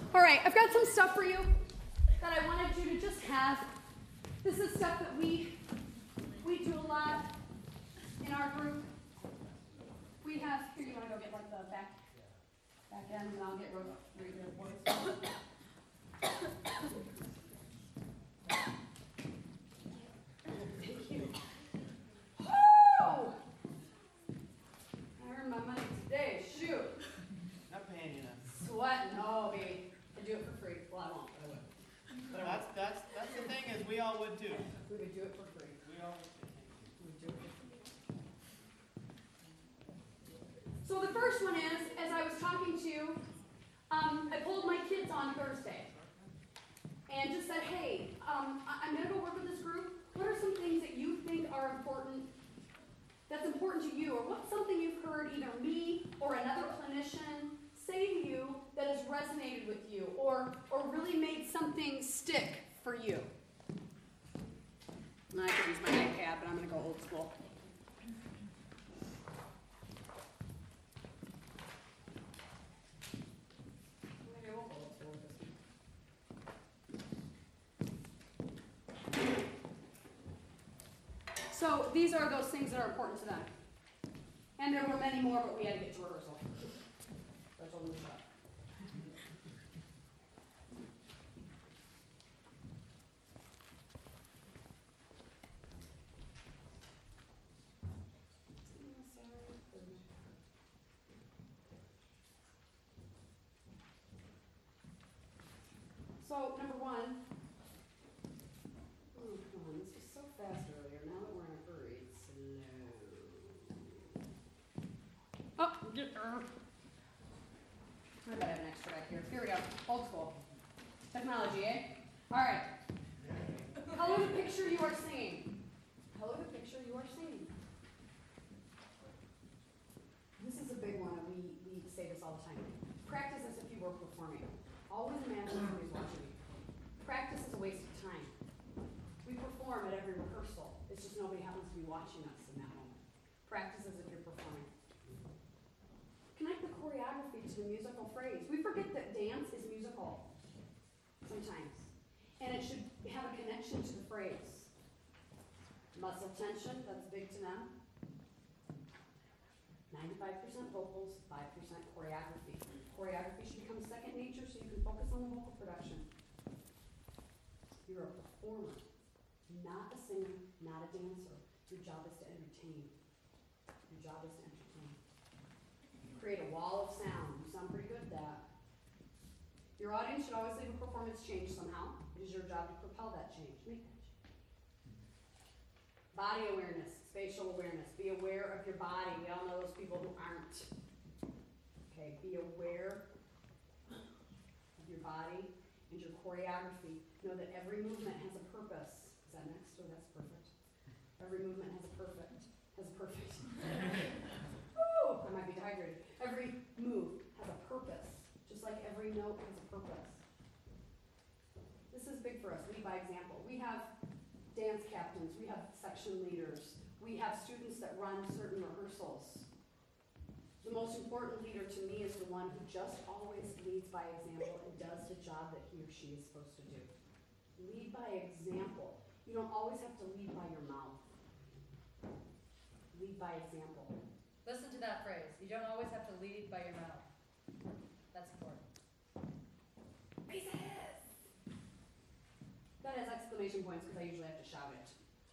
All right, I've got some stuff for you that I wanted you to just have. This is stuff that we do a lot in our group. We have, here, you want to go get like the back end, and I'll get read your voice. Thank you. Woo! I earned my money today. Shoot. Not paying you enough. Sweating. Oh, baby. I do it for free. Well, I won't, but I would. But that's the thing is we all would too. We would do it for free. We all would too. We would do it for free. So the first one is, as I was talking to, I pulled my kids on Thursday and just said, hey, I'm going to go work with this group. What are some things that you think are important, that's important to you, or what's something you've heard either me or another clinician say to you that has resonated with you or really made something stick for you? And I could use my iPad, but I'm going to go old school. So these are those things that are important to them. And there were many more, but we had to get to rehearsal. So I told them to shut up. So, number one, oh, come on, this was so fast earlier. Now that we're in a hurry, it's slow. Oh, I bet I have an extra back here. Here we go. Old school. Technology, eh? All right. Color the picture you are seeing. Color the picture you are seeing. This is a big one, and we say this all the time. Practice as if you were performing. Always imagine somebody's watching you. Practice is a waste of time. We perform at every rehearsal. It's just nobody happens to be watching us in that moment. Practice as if you're performing. Connect the choreography to the musical phrase. We forget that dance is musical sometimes. And it should have a connection to the phrase. Muscle tension, that's big to them. 95% vocals, 5% choreography. Choreography should become second nature so you can focus on the vocal production. You're a performer, not a singer, not a dancer. Your job is to entertain. Your job is to entertain. Create a wall of sound. You sound pretty good at that. Your audience should always leave a performance change somehow. It is your job to propel that change. Make that change. Body awareness, spatial awareness. Be aware of your body. We all know those people who aren't. Okay, be aware of your body and your choreography. Know that every movement has a purpose. Is that next? Oh, that's perfect. Every movement has a perfect. Woo! I might be dehydrated. Every move has a purpose. Just like every note has a purpose. This is big for us. Lead by example. We have dance captains. We have section leaders. We have students that run certain rehearsals. The most important leader to me is the one who just always leads by example and does the job that he or she is supposed to do. Lead by example. You don't always have to lead by your mouth. Lead by example. Listen to that phrase. You don't always have to lead by your mouth. That's important. Raise it is. That has exclamation points because I usually have to shout it.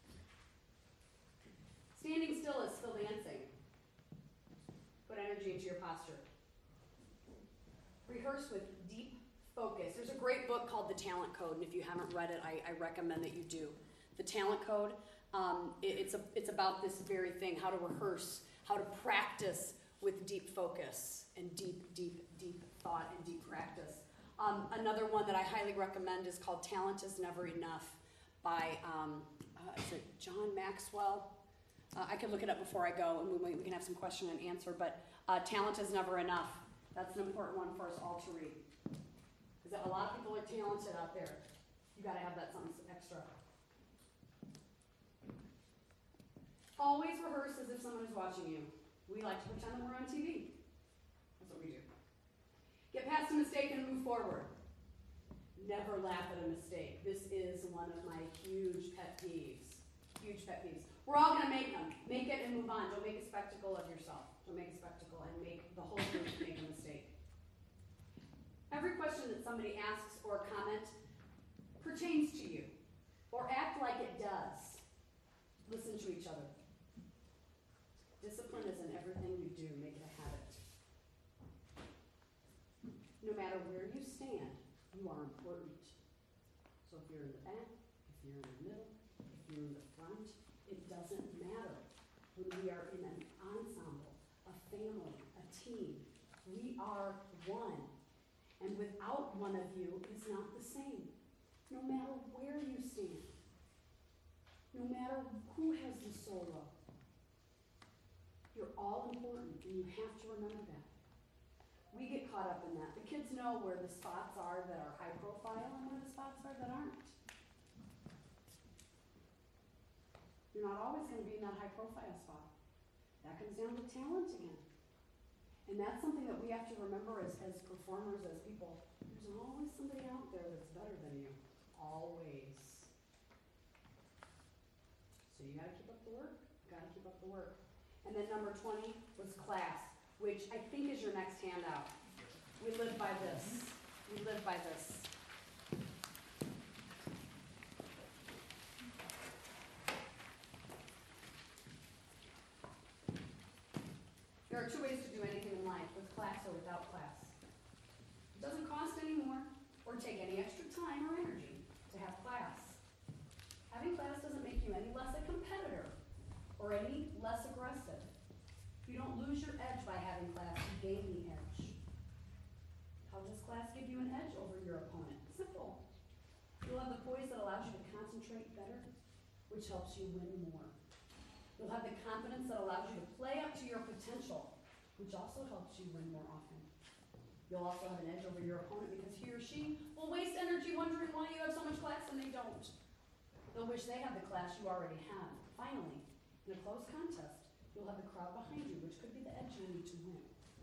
Standing still is still dancing. Put energy into your posture. Rehearse with deep focus. There's a great book called The Talent Code, and if you haven't read it, I recommend that you do. The Talent Code, it's about this very thing, how to rehearse, how to practice with deep focus and deep thought and deep practice. Another one that I highly recommend is called Talent is Never Enough by, is it John Maxwell? I could look it up before I go, and we can have some question and answer, but Talent is Never Enough. That's an important one for us all to read. Because a lot of people are talented out there. You got to have that something extra. Always rehearse as if someone is watching you. We like to pretend that we're on TV. That's what we do. Get past a mistake and move forward. Never laugh at a mistake. This is one of my huge pet peeves. Huge pet peeves. We're all gonna make them. Make it and move on. Don't make a spectacle of yourself. Don't make a spectacle and make the whole group make a mistake. Every question that somebody asks or comment pertains to you, or act like it does. Listen to each other. Discipline is in everything you do. Make it a habit. No matter where you stand, you are important. So if you're in the back, if you're in the middle, if you're in the front, it doesn't matter. When we are in an ensemble, a family, a team, we are one. And without one of you, it's not the same. No matter where you stand, no matter who has the solo, you're all important, and you have to remember that. We get caught up in that. The kids know where the spots are that are high profile and where the spots are that aren't. You're not always going to be in that high profile spot. That comes down to talent again. And that's something that we have to remember as performers, as people. There's always somebody out there that's better than you. Always. So you got to keep up the work. You got to keep up the work. And then number 20 was class, which I think is your next handout. We live by this. We live by this. There are two ways to do anything in life, with class or without class. It doesn't cost any more or take any extra time or energy to have class. Having class doesn't make you any less a competitor or any less aggressive. You don't lose your edge by having class, you gain the edge. How does class give you an edge over your opponent? Simple. You'll have the poise that allows you to concentrate better, which helps you win more. You'll have the confidence that allows you to play up to your potential, which also helps you win more often. You'll also have an edge over your opponent because he or she will waste energy wondering why you have so much class and they don't. They'll wish they have the class you already have. Finally, in a close contest, you'll have the crowd behind you, which could be the edge you need to win.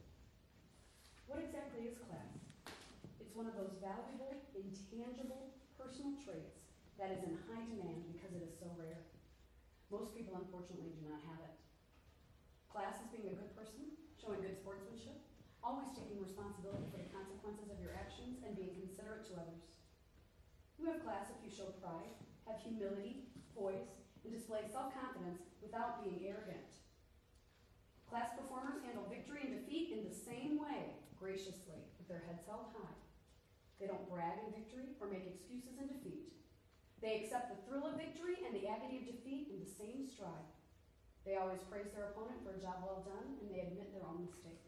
What exactly is class? It's one of those valuable, intangible, personal traits that is in high demand because it is so rare. Most people, unfortunately, do not have it. Class is being a good person, showing good sportsmanship, always taking responsibility for the consequences of your actions, and being considerate to others. You have class if you show pride, have humility, poise, and display self-confidence without being arrogant. Class performers handle victory and defeat in the same way, graciously, with their heads held high. They don't brag in victory or make excuses in defeat. They accept the thrill of victory and the agony of defeat in the same stride. They always praise their opponent for a job well done, and they admit their own mistakes.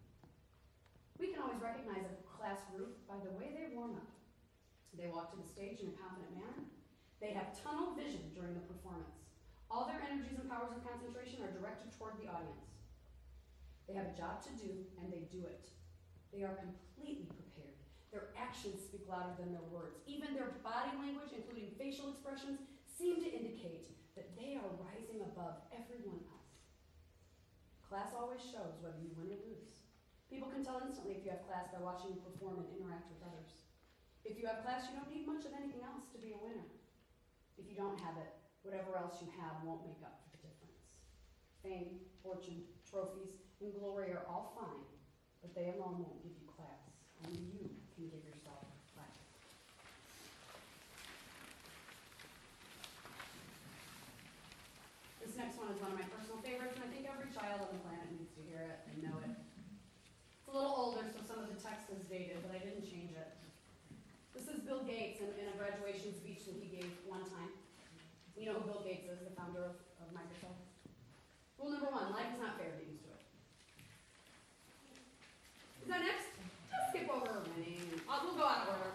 We can always recognize a class group by the way they warm up. They walk to the stage in a confident manner. They have tunnel vision during the performance. All their energies and powers of concentration are directed toward the audience. They have a job to do, and they do it. They are completely prepared. Their actions speak louder than their words. Even their body language, including facial expressions, seem to indicate that they are rising above everyone else. Class always shows whether you win or lose. People can tell instantly if you have class by watching you perform and interact with others. If you have class, you don't need much of anything else to be a winner. If you don't have it, whatever else you have won't make up for the difference. Fame, fortune, trophies, and glory are all fine, but they alone won't give you class. Only you can give yourself class. This next one is one of my personal favorites, and I think every child on the planet needs to hear it and know it. It's a little older, so some of the text is dated, but I didn't change it. This is Bill Gates in a graduation speech that he gave one time. You know who Bill Gates is, the founder of Microsoft? Rule number 1, life is not fair, get used to it. Is that next? Just skip over winning. We'll go out of order.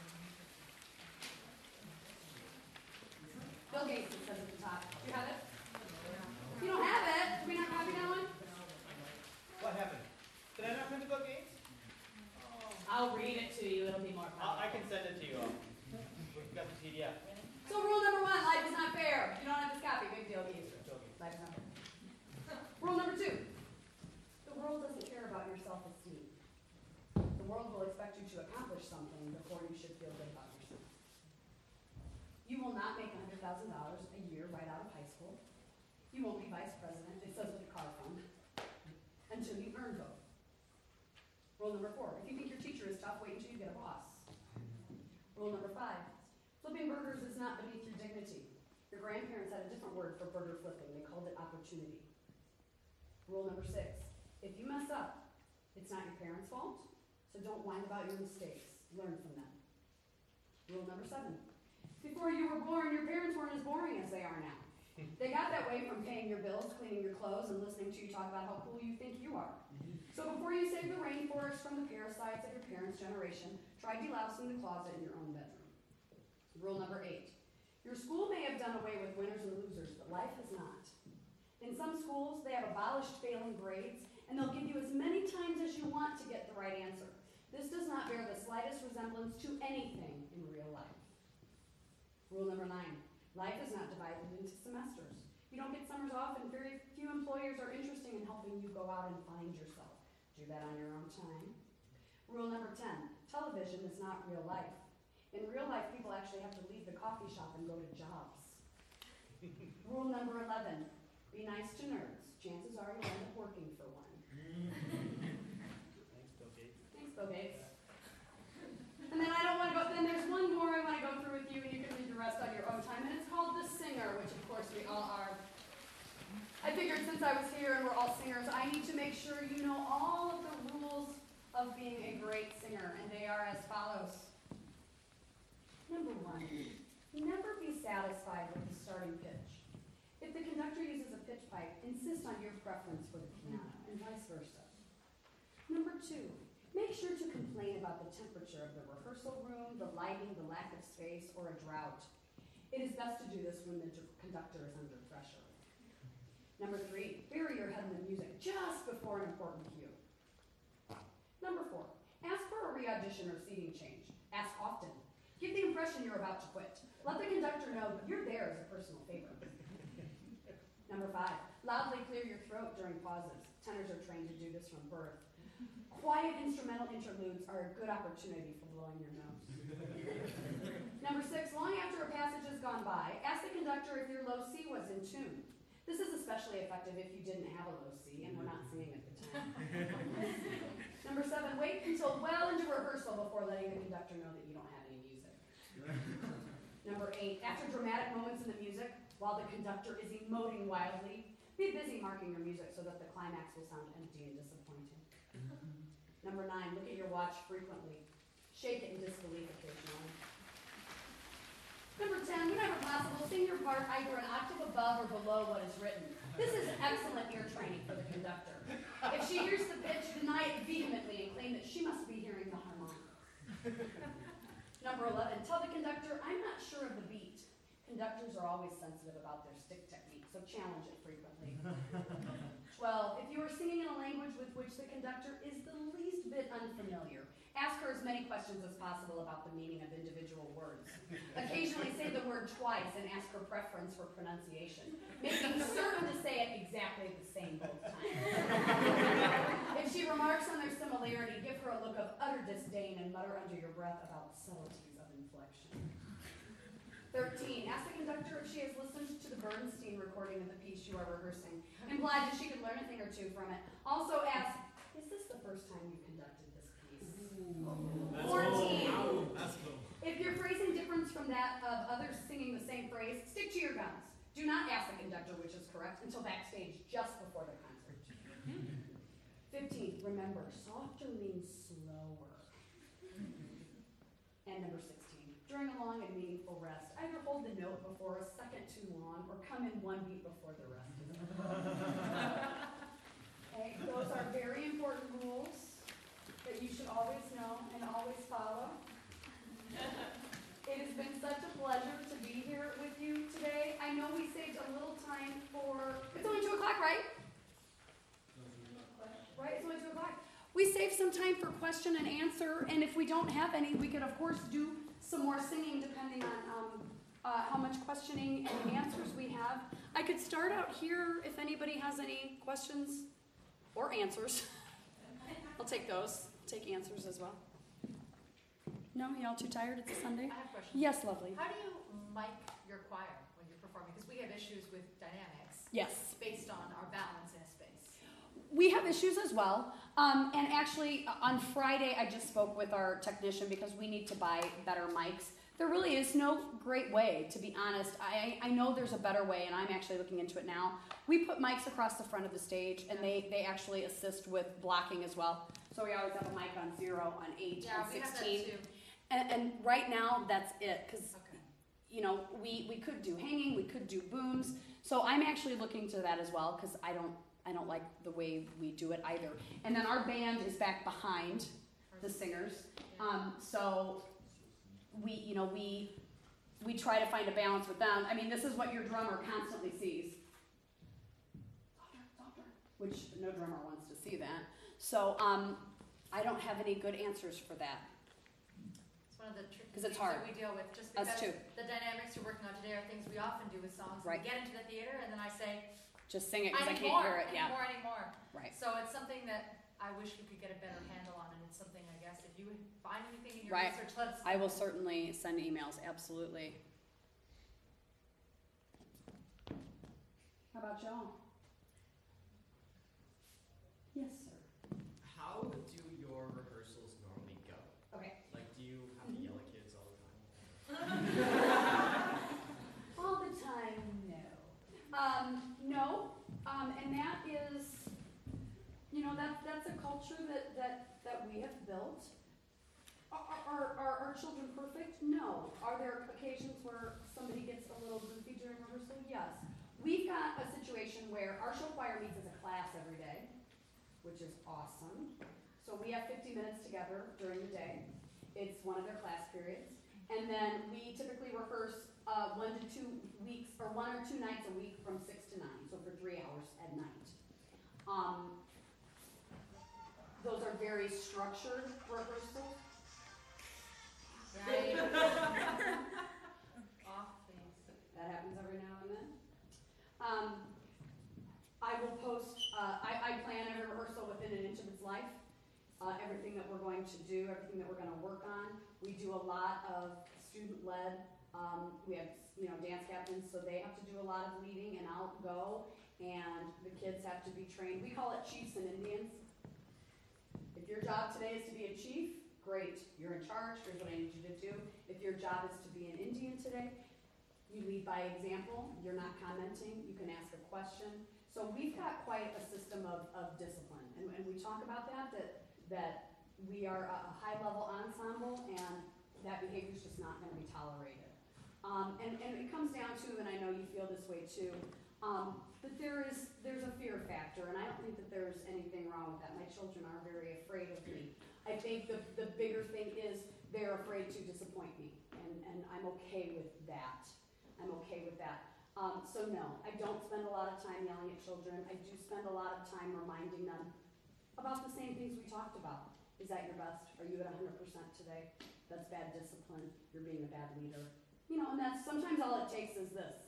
Bill Gates, it says at the top. Do you have it? If you don't have it, do we not copy that one? What happened? Did I not print the Bill Gates? I'll read it to you, it'll be more fun. I can send it to you all. We've got the PDF. So rule number 1, life is not fair. You don't have this copy, big deal, get used to it. Life is not fair. Rule number 2, the world doesn't care about your self-esteem. The world will expect you to accomplish something before you should feel good about yourself. You will not make $100,000 a year right out of high school. You won't be vice president, it says with a car fund, until you earn both. Rule number 4, if you think your teacher is tough, wait until you get a boss. Rule number 5, flipping burgers is not beneath your dignity. Your grandparents had a different word for burger flipping. They called it opportunity. Rule number 6, if you mess up, it's not your parents' fault, so don't whine about your mistakes. Learn from them. Rule number 7, before you were born, your parents weren't as boring as they are now. They got that way from paying your bills, cleaning your clothes, and listening to you talk about how cool you think you are. So before you save the rainforest from the parasites of your parents' generation, try delousing the closet in your own bedroom. Rule number 8, your school may have done away with winners and losers, but life has not. In some schools, they have abolished failing grades, and they'll give you as many times as you want to get the right answer. This does not bear the slightest resemblance to anything in real life. Rule number 9, life is not divided into semesters. You don't get summers off, and very few employers are interested in helping you go out and find yourself. Do that on your own time. Rule number 10, television is not real life. In real life, people actually have to leave the coffee shop and go to jobs. Rule number 11, be nice to nerds. Chances are you'll end up working for one. Thanks, Bill Gates. Thanks, Bill Gates. And then then there's one more I want to go through with you, and you can read the rest on your own time, and it's called The Singer, which of course we all are. I figured since I was here and we're all singers, I need to make sure you know all of the rules of being a great singer, and they are as follows. Number 1, never be satisfied with the starting pitch. If the conductor uses a pitch pipe, insist on your preference for the piano, and vice versa. Number 2, make sure to complain about the temperature of the rehearsal room, the lighting, the lack of space, or a drought. It is best to do this when the conductor is under pressure. Number 3, bury your head in the music just before an important cue. Number 4, ask for a re-audition or seating change. Ask often. Give the impression you're about to quit. Let the conductor know you're there as a personal favor. Number 5, loudly clear your throat during pauses. Tenors are trained to do this from birth. Quiet instrumental interludes are a good opportunity for blowing your nose. Number 6, long after a passage has gone by, ask the conductor if your low C was in tune. This is especially effective if you didn't have a low C and were not singing at the time. Number 7, wait until well into rehearsal before letting the conductor know that you don't have any music. Number 8, after dramatic moments in the music, while the conductor is emoting wildly, be busy marking your music so that the climax will sound empty and disappointing. Number 9, look at your watch frequently. Shake it in disbelief occasionally. Number 10, whenever possible, sing your part either an octave above or below what is written. This is excellent ear training for the conductor. If she hears the pitch, deny it vehemently and claim that she must be hearing the harmonic. Number 11, tell the conductor, I'm not sure of the beat. Conductors are always sensitive about their stick technique, so challenge it frequently. 12, if you are singing in a language with which the conductor is the least bit unfamiliar, ask her as many questions as possible about the meaning of individual words. Occasionally say the word twice and ask her preference for pronunciation, making certain to say it exactly the same both times. If she remarks on their similarity, give her a look of utter disdain and mutter under your breath about subtleties of inflection. 13, ask the conductor if she has listened to the Bernstein recording of the piece you are rehearsing. Imply that she could learn a thing or two from it. Also ask, is this the first time you conducted this piece? 14, if your phrasing differs from that of others singing the same phrase, stick to your guns. Do not ask the conductor which is correct until backstage just before the concert. 15, remember, softer means slower. And number 16, during a long and meaningful rest, either hold the note before a second too long or come in one beat before the rest. Okay, those are very important rules that you should always know and always follow. It has been such a pleasure to be here with you today. I know we saved a little time for, it's only 2 o'clock, right? Right, it's only 2 o'clock. We saved some time for question and answer, and if we don't have any, we could of course do some more singing depending on how much questioning and answers we have. I could start out here if anybody has any questions or answers. I'll take those. Take answers as well. No, y'all too tired? It's a Sunday? I have a question. Yes, lovely. How do you mic your choir when you're performing? Because we have issues with dynamics Yes. based on our balance in a space. We have issues as well. And actually, on Friday, I just spoke with our technician because we need to buy better mics. There really is no great way, to be honest. I know there's a better way, and I'm actually looking into it now. We put mics across the front of the stage, and they actually assist with blocking as well. So we always have a mic on 0, on 8, Yeah, on we have 16. that too. And right now, that's it, because Okay. you know, we could do hanging, we could do booms. So I'm actually looking to that as well, because I don't like the way we do it either. And then our band is back behind the singers. So we try to find a balance with them. I mean, this is what your drummer constantly sees. Softer, which no drummer wants to see that. So I don't have any good answers for that. It's one of the tricky 'Cause things it's hard. that we deal with, just Us because too. the dynamics you're working on today are things we often do with songs. Right. We get into the theater, and then I say, Just sing it because I need can't more, hear it. I Yeah, need more. right. So it's something that I wish we could get a better handle on, and it's something, I guess, if you find anything in your Right. research, let us know. I will certainly send emails. Absolutely. How about y'all? Yes, sir. How do your rehearsals normally go? Okay. Like, do you have to yell at kids all the time? All the time, no. No, and that is, that's a culture that we have built. Are our children perfect? No. Are there occasions where somebody gets a little goofy during rehearsal? Yes. We've got a situation where our show choir meets as a class every day, which is awesome. So we have 50 minutes together during the day. It's one of their class periods. And then we typically rehearse 1 to 2 weeks, or 1 or 2 nights a week from 6 to 9, so for 3 hours at night. Those are very structured rehearsals. Right. Off things. That happens every now and then. I will post, I plan every rehearsal within an inch of its life. Everything that we're going to do, everything that we're going to work on. We do a lot of student-led. We have, dance captains, so they have to do a lot of leading, and I'll go, and the kids have to be trained. We call it Chiefs and Indians. If your job today is to be a chief, great, you're in charge, here's what I need you to do. If your job is to be an Indian today, you lead by example, you're not commenting, you can ask a question. So we've got quite a system of discipline, and we talk about that we are a high-level ensemble, and that behavior is just not going to be tolerated. And it comes down to, and I know you feel this way too, that there's a fear factor, and I don't think that there's anything wrong with that. My children are very afraid of me. I think the bigger thing is they're afraid to disappoint me, and I'm okay with that. I'm okay with that. So no, I don't spend a lot of time yelling at children. I do spend a lot of time reminding them about the same things we talked about. Is that your best? Are you at 100% today? That's bad discipline. You're being a bad leader. And that's sometimes all it takes is this.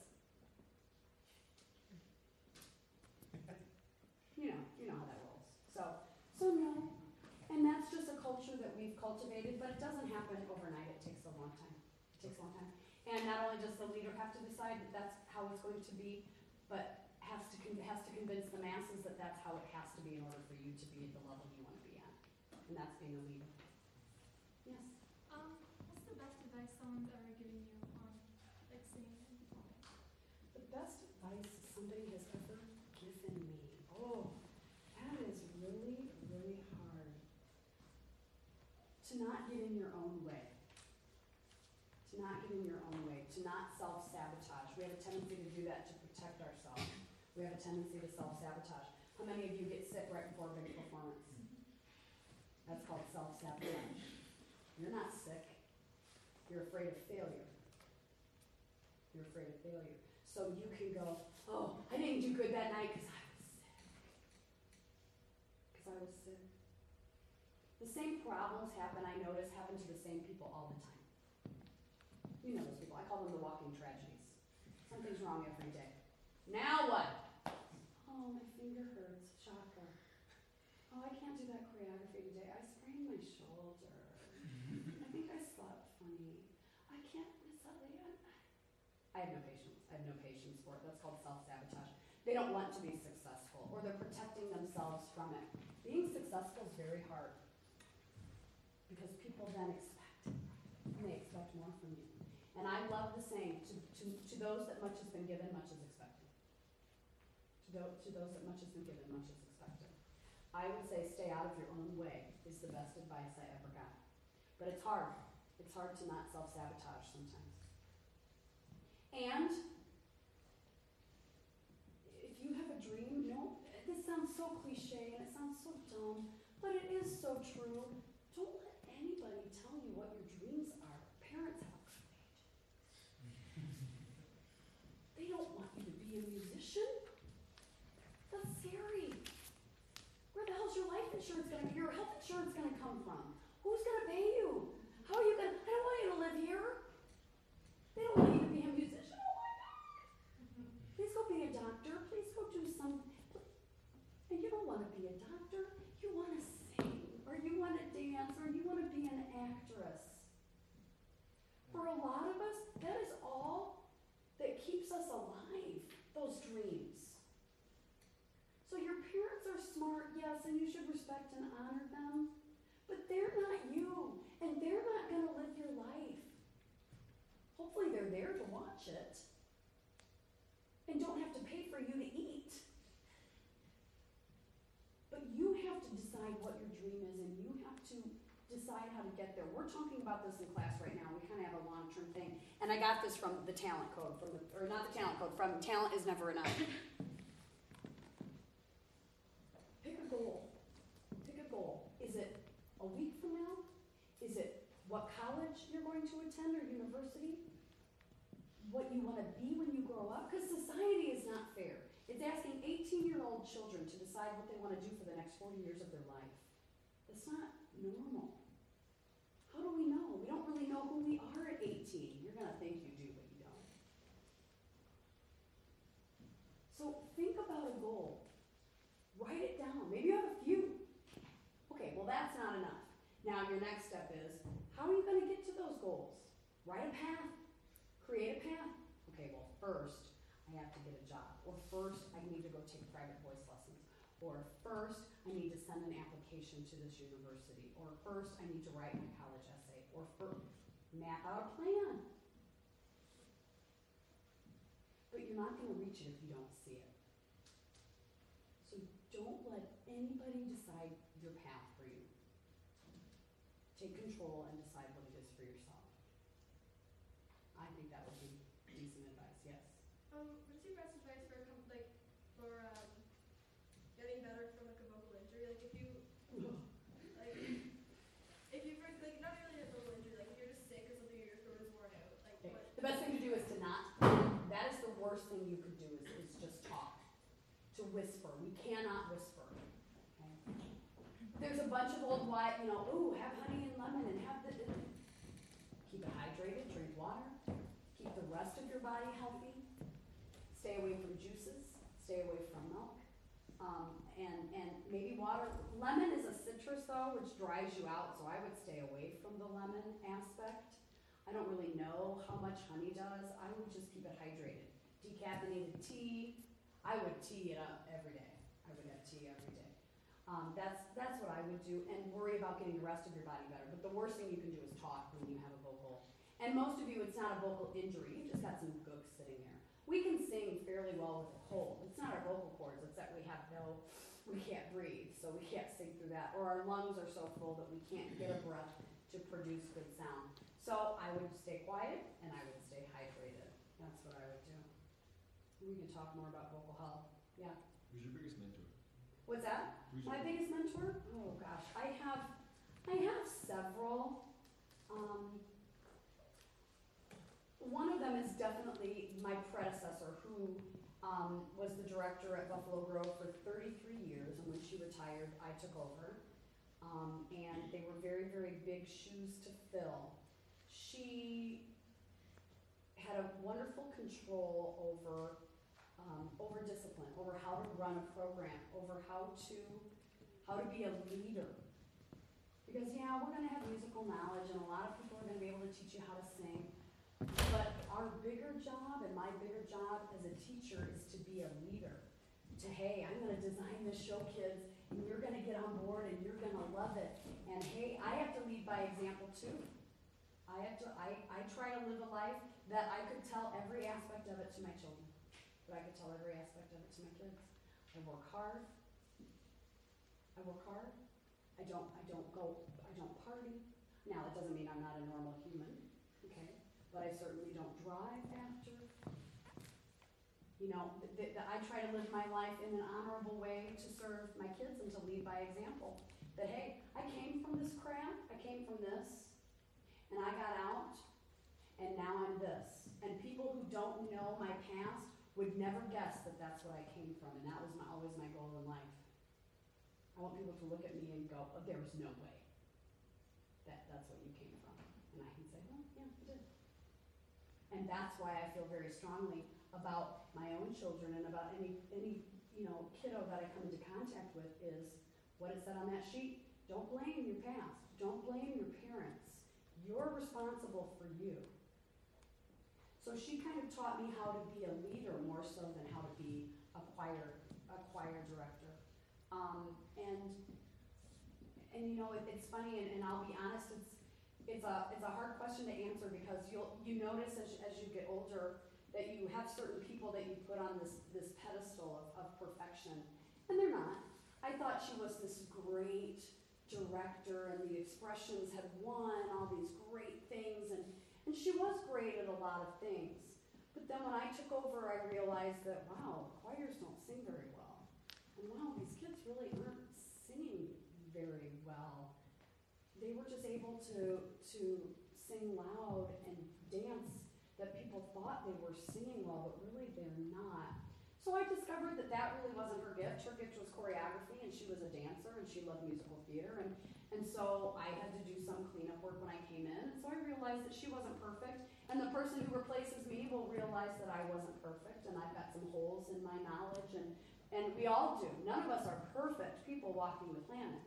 You know how that rolls. So no. And that's just a culture that we've cultivated, but it doesn't happen overnight. It takes a long time. And not only does the leader have to decide that that's how it's going to be, but has to convince the masses that that's how it has to be in order for you to be at the level you want to be at. And that's being a leader. Yes? What's the best advice someone's ever given you on, singing and performing? The best advice somebody has ever given me. Oh, that is really, really hard. To not get in your own way. To not get in your own way. To not self-sabotage. We have a tendency to do that to protect ourselves. We have a tendency to self-sabotage. How many of you get sick right before a big performance? That's called self-sabotage. You're not sick. You're afraid of failure. So you can go, oh, I didn't do good that night because I was sick. The same problems happen to the same people all the time. You know those people. I call them the walking tragedies. Something's wrong every day. Now what? Oh, my finger hurts. Shocker. Oh, I can't do that choreography today. I sprained my shoulder. I think I slept funny. I can't miss that late. I have no patience. I have no patience for it. That's called self-sabotage. They don't want to be successful, or they're protecting themselves from it. Being successful is very hard because people then expect, and they expect more from you. And I love the saying, to those that much has been given, much is expected. To those that much has been given, much is expected. I would say stay out of your own way is the best advice I ever got. But it's hard. It's hard to not self-sabotage sometimes. And if you have a dream, this sounds so cliche and it sounds so dumb, but it is so true. Don't let anybody tell you what your dreams are. Parents have a good age. They don't want you to be a musician. That's scary. Where the hell's your life insurance going to be? Your health insurance going to come from? Who's going to pay you? How are you going to? I don't want you to live here. They don't want you to be a musician. Oh my God. Please go be a doctor. Please go do some. And you don't want to be a doctor. You want to sing, or you want to dance, or you want to be an actress. For a lot of us, that is all that keeps us alive, those dreams. So your parents are smart, yes, and you should respect and honor them, but they're not you, and they're not going to live your life. Hopefully they're there to watch it and don't have to pay for you to eat. But you have to decide what your dream is, and you have to decide how to get there. We're talking about this in class right now. We kind of have a long-term thing, and I got this from the Talent Code, from Talent is Never Enough. Pick a goal. Pick a goal. Is it a week from now? Is it what college you're going to attend or university? What you want to be when you grow up? Because society is not fair. It's asking 18-year-old children to decide what they want to do for the next 40 years of their life. It's not normal. How do we know? We don't really know who we are at 18. You're going to think you do, but you don't. So think about a goal. Write it down. Maybe you have a few. Okay, well that's not enough. Now your next step is, how are you going to get to those goals? Write a path. Create a path. Okay, well first, I have to get a job. Or first, I need to go take private voice lessons. Or first, I need to send an application to this university. Or first, I need to write my college essay. Or first, map out a plan. But you're not going to reach it if you don't see it. So don't let anybody decide your path for you. Take control and decide what it is for yourself. I think that would be decent advice, yes. What's your best advice for getting better from like a vocal injury? Like if you not really a vocal injury, like if you're just sick or something, or your throat is worn out, like Okay. what? The best thing to do is to not. That is the worst thing you could do is just talk. To whisper. We cannot whisper. Okay? There's a bunch of old white, ooh, have honey and lemon and have the. Keep it hydrated, drink water. Keep the rest of your body healthy. Stay away from juices. Stay away from milk. And maybe water. Lemon is a citrus though, which dries you out, so I would stay away from the lemon aspect. I don't really know how much honey does. I would just keep it hydrated. Decaffeinated tea. I would tea it up every day. I would have tea every day. That's what I would do, and worry about getting the rest of your body better. But the worst thing you can do is talk when you have a vocal. And most of you, it's not a vocal injury. You just got some gooks sitting there. We can sing fairly well with a cold. It's not our vocal cords. It's that we can't breathe, so we can't sing through that. Or our lungs are so full that we can't get a breath to produce good sound. So I would stay quiet, and I would stay hydrated. That's what I would do. We can talk more about vocal health. Yeah. Who's your biggest mentor? What's that? My biggest mentor? Oh gosh, I have several. One of them is definitely my predecessor, who was the director at Buffalo Grove for 33 years, and when she retired, I took over. And they were very, very big shoes to fill. She had a wonderful control over discipline, over how to run a program, over how to be a leader. Because we're going to have musical knowledge, and a lot of people are going to be able to teach you how to sing, but our bigger job and my bigger job as a teacher is to be a leader. To, hey, I'm gonna design this show, kids, and you're gonna get on board and you're gonna love it. And hey, I have to lead by example too. I try to live a life that I could tell every aspect of it to my children. But I could tell every aspect of it to my kids. I work hard. I don't party. Now, it doesn't mean I'm not a normal human, okay? But I certainly don't drive after. You know, I try to live my life in an honorable way to serve my kids and to lead by example. That, hey, I came from this crap, I came from this, and I got out, and now I'm this. And people who don't know my past would never guess that that's what I came from, and that was always my goal in life. I want people to look at me and go, oh, there was no way that's what you came from. And I can say, well, yeah, I did. And that's why I feel very strongly about my own children and about any kiddo that I come into contact with is what it said on that sheet. Don't blame your past. Don't blame your parents. You're responsible for you. So she kind of taught me how to be a leader more so than how to be a choir director. And you know, it's funny, and I'll be honest, it's a hard question to answer because you notice as you get older that you have certain people that you put on this pedestal of perfection, and they're not. I thought she was this great director, and the Expressions had won all these great things, and she was great at a lot of things. But then when I took over, I realized that, wow, choirs don't sing very well. And wow, these kids really aren't singing very well. They were just able to sing loud and dance that people thought they were singing well, but really they're not. So I discovered that really wasn't her gift. Her gift was choreography, and she was a dancer, and she loved musical theater. And so I had to do some cleanup work when I came in. And so I realized that she wasn't perfect. And the person who replaces me will realize that I wasn't perfect, and I've got some holes in my knowledge, and we all do. None of us are perfect people walking the planet.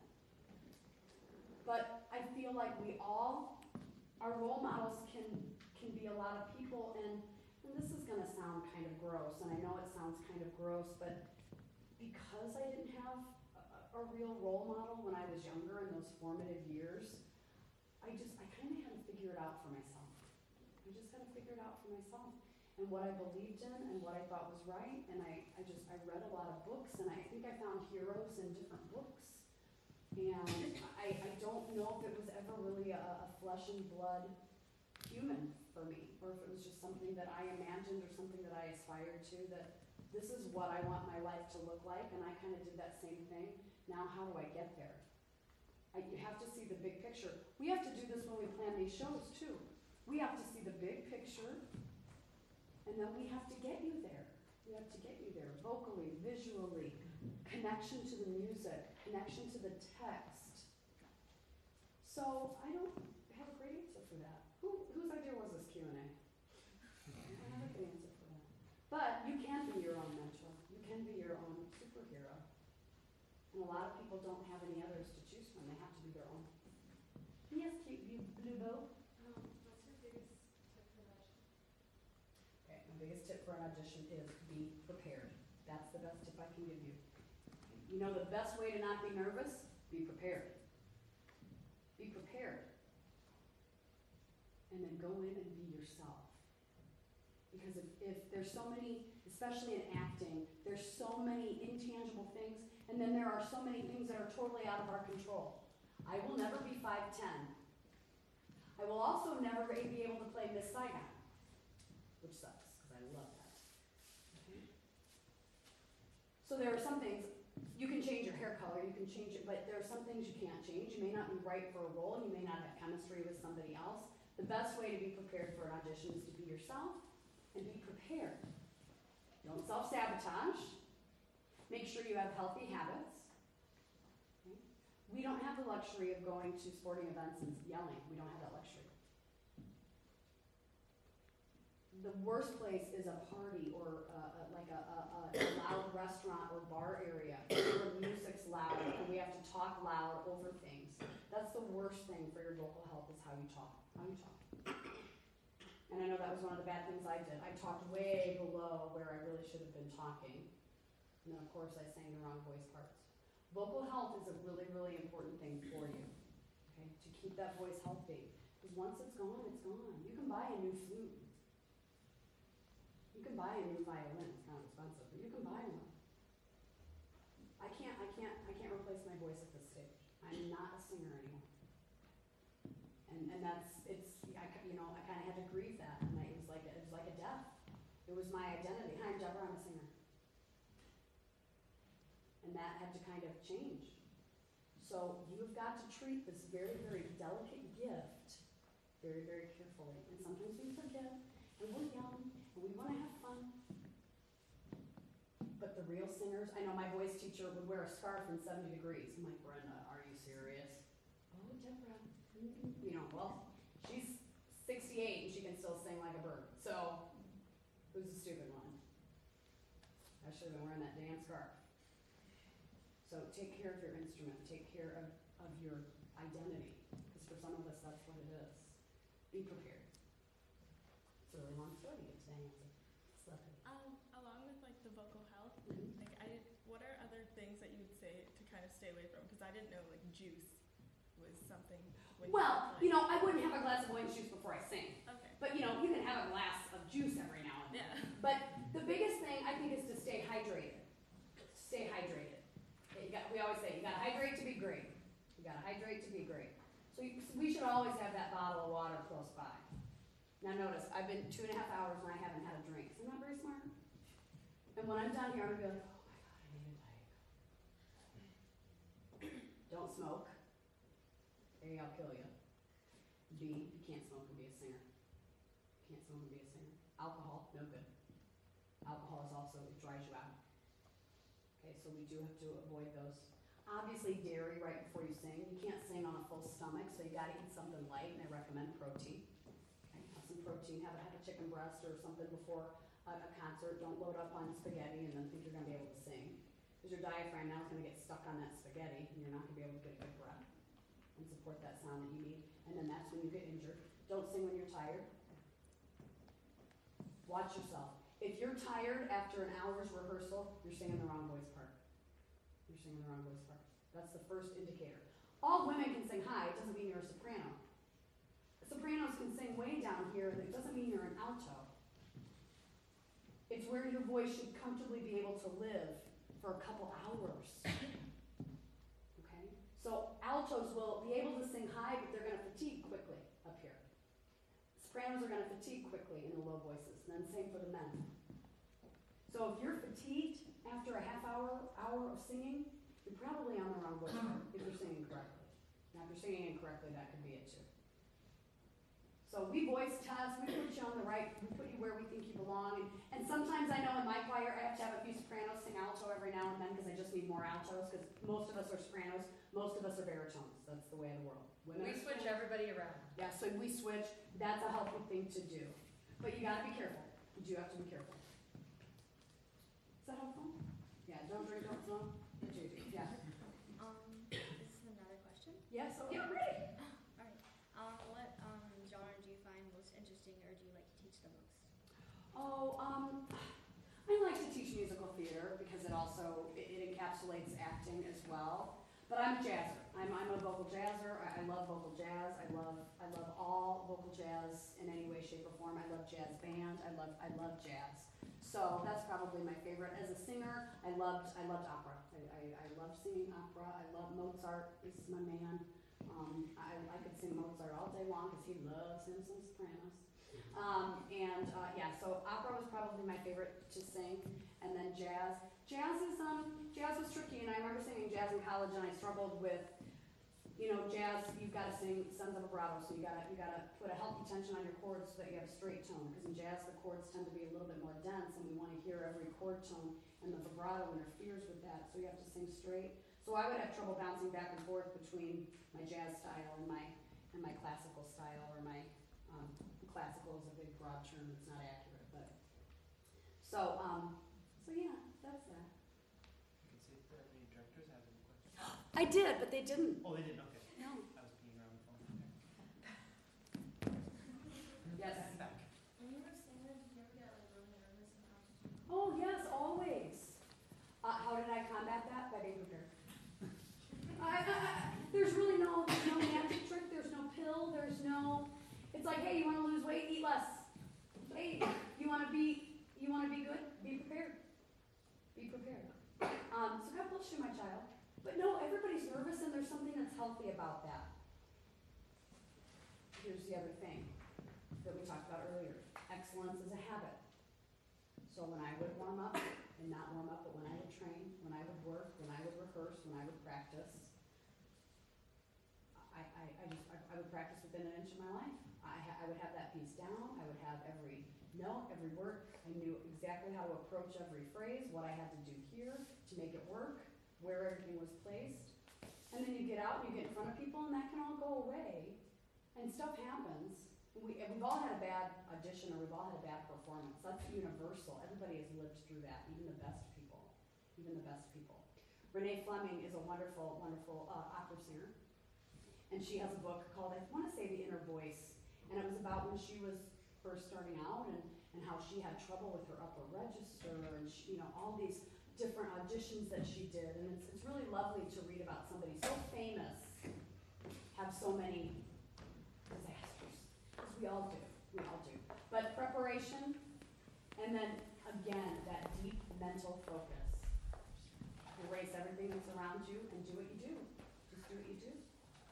But I feel like our role models can be a lot of people, and this is going to sound kind of gross, and I know it sounds kind of gross, but because I didn't have a real role model when I was younger in those formative years, I kind of had to figure it out for myself. I just had to figure it out for myself, and what I believed in and what I thought was right, and I read a lot of books, and I think I found heroes in different books. And I don't know if it was ever really a flesh and blood human for me, or if it was just something that I imagined or something that I aspired to, that this is what I want my life to look like, and I kind of did that same thing. Now how do I get there? You have to see the big picture. We have to do this when we plan these shows too. We have to see the big picture, and then we have to get you there. We have to get you there vocally, visually, connection to the music, connection to the text. So I don't have a great answer for that. Whose idea was this Q&A? I don't have a good answer for that. But you can be your own mentor. You can be your own superhero. And a lot of people don't have any others to choose from. They have to be their own. Yes, Blue Bow? What's your biggest tip for that? Okay, my biggest tip for an audition is be prepared. That's the best tip I can give you. You know the best way to not be nervous? Be prepared. Be prepared. And then go in and be yourself. Because if there's so many, especially in acting, there's so many intangible things, and then there are so many things that are totally out of our control. I will never be 5'10". I will also never be able to play Miss Saigon, which sucks, because I love that. Okay? So there are some things, you can change your hair color, you can change it, but there are some things you can't change. You may not be right for a role, you may not have chemistry with somebody else. The best way to be prepared for an audition is to be yourself and be prepared. Don't self-sabotage. Make sure you have healthy habits. Okay? We don't have the luxury of going to sporting events and yelling. We don't have that luxury. The worst place is a party or like a loud restaurant or bar area where music's loud and we have to talk loud over things. That's the worst thing for your vocal health is how you talk. And I know that That was one of the bad things I did. I talked way below where I really should have been talking. And then, of course, I sang the wrong voice parts. Vocal health is a really, really important thing for you, okay, to keep that voice healthy. Because once it's gone, it's gone. You can buy a new flute. You can buy a new violin. It's kind of expensive, but you can buy one. I can't replace my voice at this stage. I'm not a singer anymore. And that's, I kind of had to grieve that. And it was like a death. It was my identity. Hi, I'm Deborah, I'm a singer. And that had to kind of change. So you've got to treat this very, very delicate gift very, very carefully. And sometimes we forget, and we're young, and we want to have fun. But the real singers, I know my voice teacher would wear a scarf in 70 degrees. I'm like, Brenda, are you serious? Oh, Deborah. Well, she's 68 and she can still sing like a bird. So, who's the stupid one? I should have been wearing that damn scarf. So take care of your instrument. Take care of your identity. Because for some of us, that's what it is. Be prepared. It's a really long story to get to that answer. Along with like the vocal health, Mhm. like what are other things that you would say to kind of stay away from? Because I didn't know like juice was something. Well, I wouldn't have a glass of orange juice before I sing. Okay. But, you can have a glass of juice every now and then. Yeah. But the biggest thing, I think, is to stay hydrated. Stay hydrated. We always say, you gotta hydrate to be great. You gotta hydrate to be great. So we should always have that bottle of water close by. Now notice, I've been 2.5 hours and I haven't had a drink. So I'm not very smart. And when I'm done here, I'm gonna be like, oh my God, I need a Diet Coke. Don't smoke. A, I'll kill you. B, you can't smoke and be a singer. Can't smoke and be a singer. Alcohol, no good. Alcohol is also, it dries you out. Okay, so we do have to avoid those. Obviously dairy right before you sing. You can't sing on a full stomach, so you gotta eat something light, and I recommend protein. Okay, have some protein, have a chicken breast or something before a concert. Don't load up on spaghetti and then think you're gonna be able to sing. Because your diaphragm now is gonna get stuck on that spaghetti, and you're not gonna be able to get good breath and support that sound that you need. And then that's when you get injured. Don't sing when you're tired. Watch yourself. If you're tired after an hour's rehearsal, you're singing the wrong voice part. You're singing the wrong voice part. That's the first indicator. All women can sing high, it doesn't mean you're a soprano. Sopranos can sing way down here, and it doesn't mean you're an alto. It's where your voice should comfortably be able to live for a couple hours. Okay? So altos will be able to sing high, but they're going to fatigue quickly up here. Sopranos are going to fatigue quickly in the low voices, and then same for the men. So if you're fatigued after a half hour of singing, you're probably on the wrong voice part if you're singing correctly. Now, if you're singing incorrectly, that could be it too. So we voice test, we put you on the right, we put you where we think you belong. And sometimes I know in my choir I have to have a few sopranos sing alto every now and then because I just need more altos because most of us are sopranos, most of us are baritones. That's the way of the world. Women We are switch sopranos. everybody around. Yeah, so we switch. That's a healthy thing to do. But you gotta be careful. You do have to be careful. Is that helpful? Yeah, don't drink, don't smoke. Yeah. This is another question. Yes, okay. Yeah, great. Alright. What genre do you find most interesting or do you like to teach the most? Oh, I like to teach musical theater because it also, it encapsulates acting as well. But I'm a jazzer. I'm a vocal jazzer. I love vocal jazz. I love all vocal jazz in any way, shape, or form. I love jazz band. I love jazz. So that's probably my favorite. As a singer, I loved opera. I love singing opera. I love Mozart. This is my man. I could sing Mozart all day long because he loves him some sopranos. So opera was probably my favorite to sing, and then jazz. Jazz was tricky, and I remember singing jazz in college, and I struggled with, jazz. You've got to sing sons of vibrato, so you gotta put a healthy tension on your chords so that you have a straight tone. Because in jazz, the chords tend to be a little bit more dense, and we want to hear every chord tone, and the vibrato interferes with that, so you have to sing straight. So I would have trouble bouncing back and forth between my jazz style and my classical style, or my classical is a big broad term. It's not accurate, but so yeah, that's that. You can see if any directors have any questions. I did, but they didn't. Oh, they didn't, okay. No. I was peeing around the phone. Yes. Back. When you were like, hey, you wanna lose weight, eat less. Hey, you wanna be good, be prepared. Be prepared. So God bless you, my child. But no, everybody's nervous and there's something that's healthy about that. Here's the other thing that we talked about earlier. Excellence is a habit. So when I would warm up, and not warm up, but when I would train, when I would work, when I would rehearse, when I would practice, I would practice within an inch of my life. I would have that piece down. I would have every note, every word. I knew exactly how to approach every phrase, what I had to do here to make it work, where everything was placed. And then you get out and you get in front of people and that can all go away. And stuff happens. We've all had a bad audition or we've all had a bad performance. That's universal. Everybody has lived through that, even the best people. Even the best people. Renee Fleming is a wonderful, wonderful opera singer. And she has a book called, I want to say, The Inner Voice. And it was about when she was first starting out and how she had trouble with her upper register and she, all these different auditions that she did. And it's really lovely to read about somebody so famous have so many disasters. Because we all do. But preparation, and then again, that deep mental focus. Erase everything that's around you and do what you do. Just do what you do.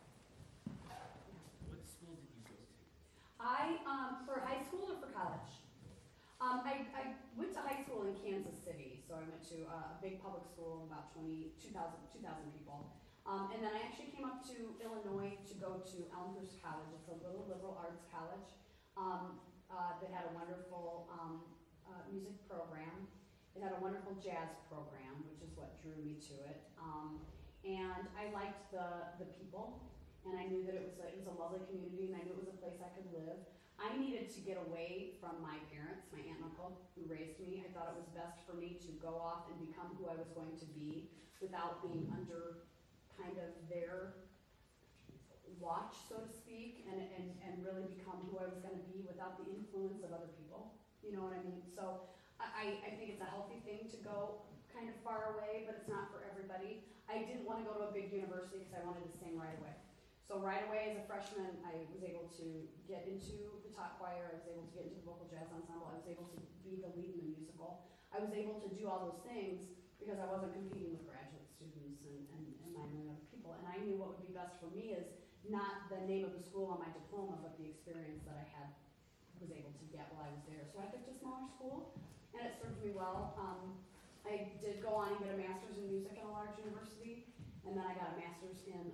What school did you go to? For high school or for college? I went to high school in Kansas City, so I went to a big public school, about 2,000 people. And then I actually came up to Illinois to go to Elmhurst College. It's a little liberal arts college that had a wonderful music program. It had a wonderful jazz program, which is what drew me to it. And I liked the people, and I knew that it was a lovely community, and I knew it was a place I could live. I needed to get away from my parents, my aunt and uncle, who raised me. I thought it was best for me to go off and become who I was going to be without being under kind of their watch, so to speak, and really become who I was going to be without the influence of other people. You know what I mean? So I think it's a healthy thing to go kind of far away, but it's not for everybody. I didn't want to go to a big university because I wanted to sing right away. So right away as a freshman, I was able to get into the top choir, I was able to get into the vocal jazz ensemble, I was able to be the lead in the musical. I was able to do all those things because I wasn't competing with graduate students and 9 million other people. And I knew what would be best for me is not the name of the school on my diploma, but the experience that I was able to get while I was there. So I picked a smaller school, and it served me well. I did go on and get a master's in music at a large university, and then I got a master's in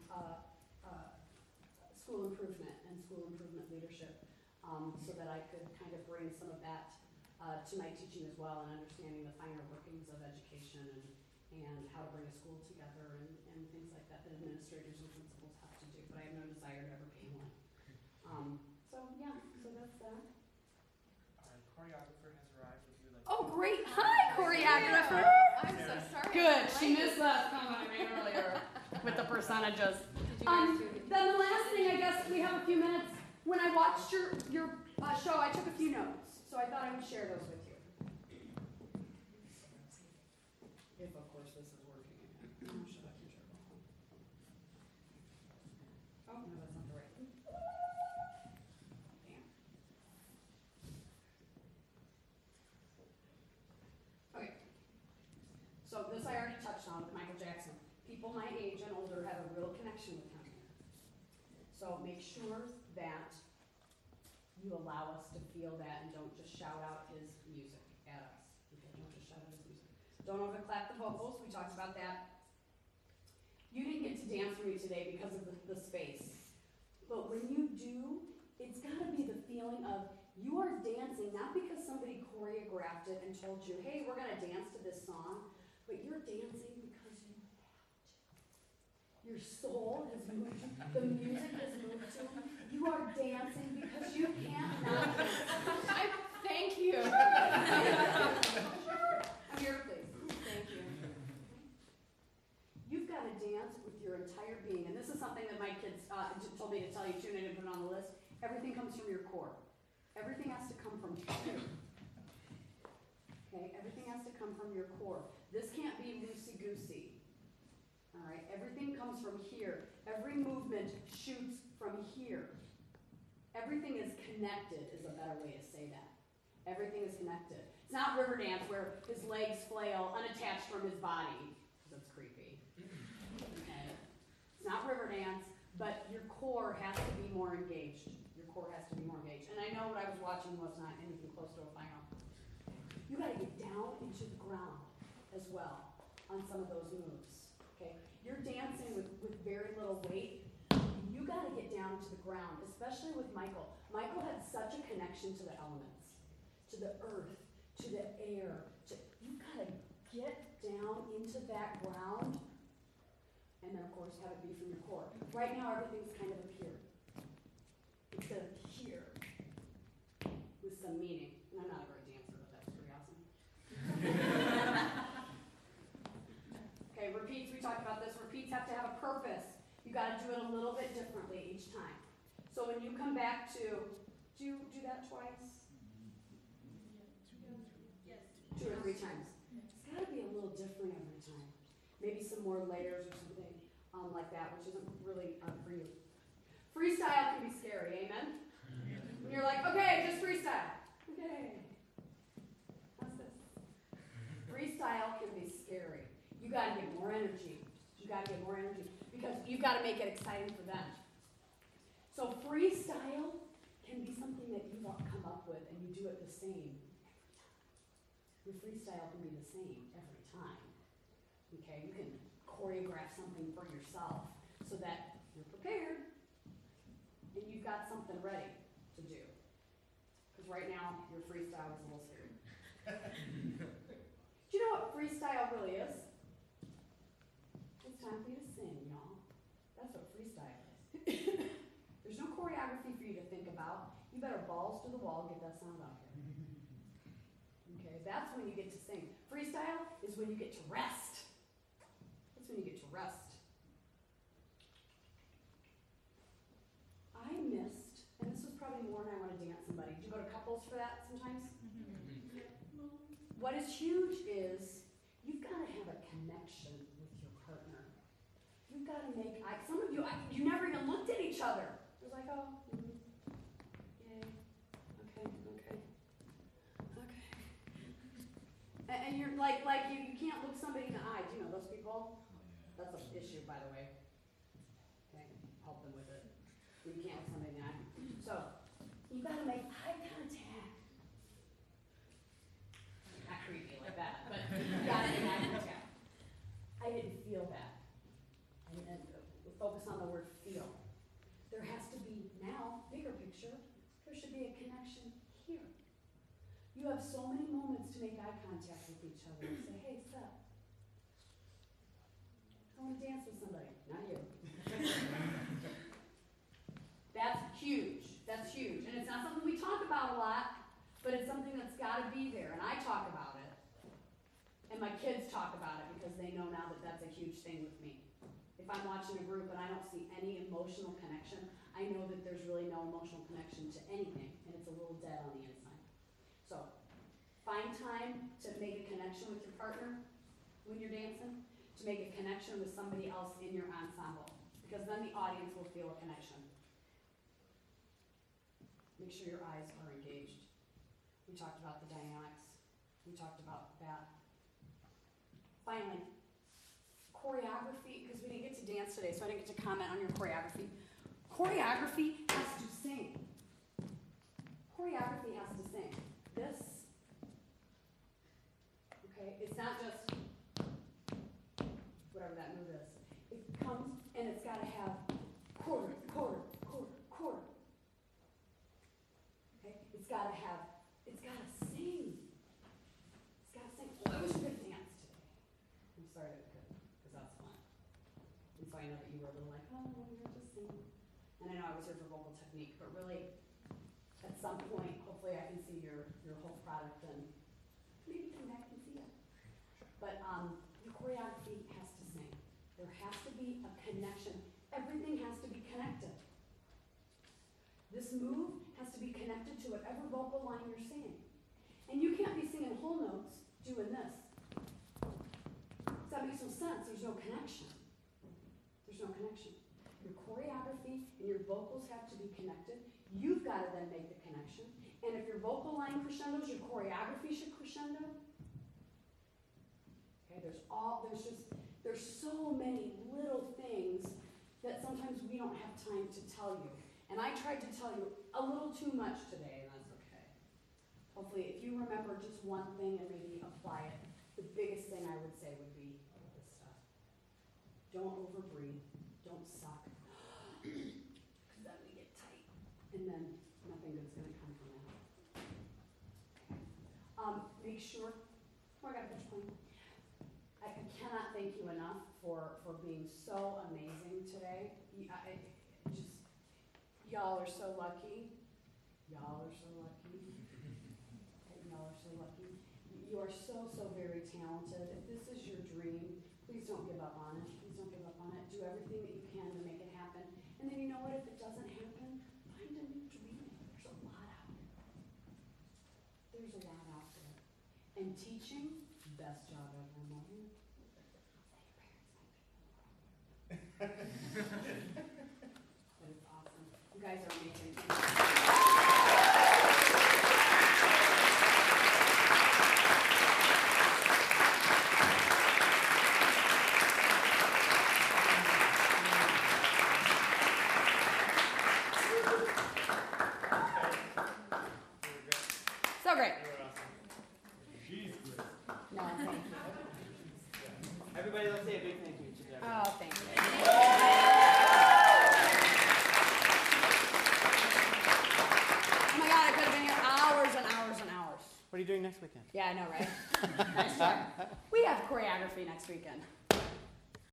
school improvement and school improvement leadership, so that I could kind of bring some of that to my teaching as well, and understanding the finer workings of education and how to bring a school together and things like that administrators and principals have to do. But I have no desire to ever be one. So that's that. Our choreographer has arrived. Would you like Oh, to- great! Hi, choreographer. I'm so sorry. Good. She missed that comment I made earlier with the percentages. Did you guys do it? Then the last thing, I guess we have a few minutes. When I watched your show, I took a few notes, so I thought I would share those with you. If, of course, this is working again. Oh, shut up, you turtle. Oh, no, that's not the right one. Damn. Okay. So this I already touched on with Michael Jackson. People my age and older have a real connection with him. So make sure that you allow us to feel that and don't just shout out his music at us. Okay, don't just shout out his music. Don't overclap the vocals, we talked about that. You didn't get to dance for me today because of the space. But when you do, it's gotta be the feeling of you are dancing, not because somebody choreographed it and told you, hey, we're gonna dance to this song, but you're dancing because you have to. Your soul has moved you, the music has moved you. You are dancing because you can't not dance. Thank you. I'm here, please. Thank you. You've got to dance with your entire being. And this is something that my kids told me to tell you too, and I didn't put it on the list. Everything comes from your core. Everything has to come from here. Okay? Everything has to come from your core. This can't be loosey-goosey. All right? Everything comes from here. Every movement shoots from here. everything is connected is a better way to say that. Everything is connected. It's not river dance where his legs flail unattached from his body. That's creepy. Okay? It's not river dance, but your core has to be more engaged. Your core has to be more engaged. And I know what I was watching was not anything close to a final. You got to get down into the ground as well on some of those moves. Okay? You're dancing with very little weight. You got to get down to the ground, especially with Michael. Michael had such a connection to the elements, to the earth, to the air. You got to get down into that ground, and then, of course, have it be from your core. Right now, everything's kind of up here. Instead of here, with some meaning. And I'm not a great dancer, but that's pretty awesome. Okay, repeats, we talked about this. Repeats have to have a purpose. You got to do it a little bit differently each time. So when you come back to, do you do that twice? Yes. 2 or 3 times. It's got to be a little different every time. Maybe some more layers or something like that, which isn't really for you. Freestyle can be scary, amen? When you're like, okay, just freestyle. Okay. How's this? Freestyle can be scary. You got to get more energy. You got to get more energy because you've got to make it exciting for them. So freestyle can be something that you've come up with and you do it the same every time. Your freestyle can be the same every time. Okay, you can choreograph something for yourself so that you're prepared and you've got something ready to do. Because right now, your freestyle is a little scary. Do you know what freestyle really is? It's time for you to sing, y'all. That's what freestyle is. There's no choreography for you to think about. You better balls to the wall, get that sound out here. Okay, that's when you get to sing. Freestyle is when you get to rest. That's when you get to rest. I missed, and this was probably more than I want to dance somebody. Do you go to couples for that sometimes? What is huge is you've got to have a connection with your partner. You've got to make eye. Some of you, you never even looked at each other. It was like, oh, yay, okay. And you're like you can't look somebody in the eye. Do you know those people? That's an issue, by the way. Okay, help them with it. You can't look somebody in the eye. So you got to make eye contact. Not creepy like that, but you got to make eye contact. I didn't feel that. And focus on the word feel. There has to be now, bigger picture, there should be a connection here. You have so many moments to make eye contact with each other and say, hey, Seth, I want to dance with somebody. Not you. That's huge. That's huge. And it's not something we talk about a lot, but it's something that's got to be there. And I talk about it. And my kids talk about it because they know now that that's a huge thing with me. If I'm watching a group and I don't see any emotional connection, I know that there's really no emotional connection to anything, and it's a little dead on the inside. So, find time to make a connection with your partner when you're dancing, to make a connection with somebody else in your ensemble, because then the audience will feel a connection. Make sure your eyes are engaged. We talked about the dynamics. We talked about that. Finally, choreography, because we didn't get to dance today, so I didn't get to comment on your choreography. Choreography has to sing. Choreography has to sing. This, okay, it's not just whatever that move is. It comes and it's got to have quarter. Okay, it's got to sing. It's got to sing. Oh, I wish we could dance today. I'm sorry that we couldn't, because that's fun. And so I know that you were a little like, oh, well, we were just singing. And I know I was here for vocal technique, but really, at some point, hopefully I can see your whole product and maybe come back and see it. But your choreography has to sing. There has to be a connection. Everything has to be connected. This move has to be connected to whatever vocal line you're singing. And you can't be singing whole notes doing this. That makes no sense. There's no connection. There's no connection. Your choreography and your vocals have to be connected. You've got to then make the connection. And if your vocal line crescendos, your choreography should crescendo. Okay, there's so many little things that sometimes we don't have time to tell you. And I tried to tell you a little too much today, and that's okay. Hopefully, if you remember just one thing and maybe apply it, the biggest thing I would say would be this stuff. Don't overbreathe. Don't suck. Because then we get tight. And then nothing good's going to come from that. Okay. Make sure. Oh, I got a pitch point. I cannot thank you enough for being so amazing today. Y'all are so lucky. Y'all are so lucky. Y'all are so lucky. You are so, so very talented. If this is your dream, please don't give up on it. Please don't give up on it. Do everything that you can to make it happen. And then you know what? If it doesn't happen, find a new dream. There's a lot out there. There's a lot out there. And teaching, best job ever, Morgan. But it's awesome. You guys are amazing. So great. No, thank you. Everybody, let's say a big thank you to them. Oh, thank you. Oh my God, I could have been here hours and hours and hours. What are you doing next weekend? Yeah, I know, right? Nice try. We have choreography next weekend.